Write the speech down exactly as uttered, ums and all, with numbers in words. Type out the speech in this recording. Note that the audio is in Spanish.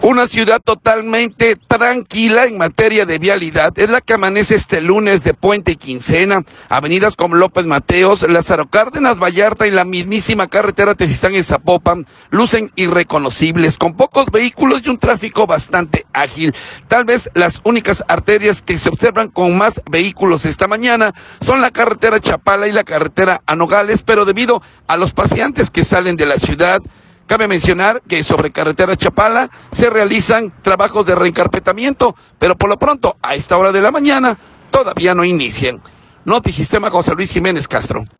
Una ciudad totalmente tranquila en materia de vialidad es la que amanece este lunes de Puente y Quincena. Avenidas como López Mateos, Lázaro Cárdenas, Vallarta y la mismísima carretera Tezistán en Zapopan lucen irreconocibles, con pocos vehículos y un tráfico bastante ágil. Tal vez las únicas arterias que se observan con más vehículos esta mañana son la carretera Chapala y la carretera a Nogales, pero debido a los paseantes que salen de la ciudad, cabe mencionar que sobre carretera Chapala se realizan trabajos de reencarpetamiento, pero por lo pronto, a esta hora de la mañana, todavía no inician. Notisistema José Luis Jiménez Castro.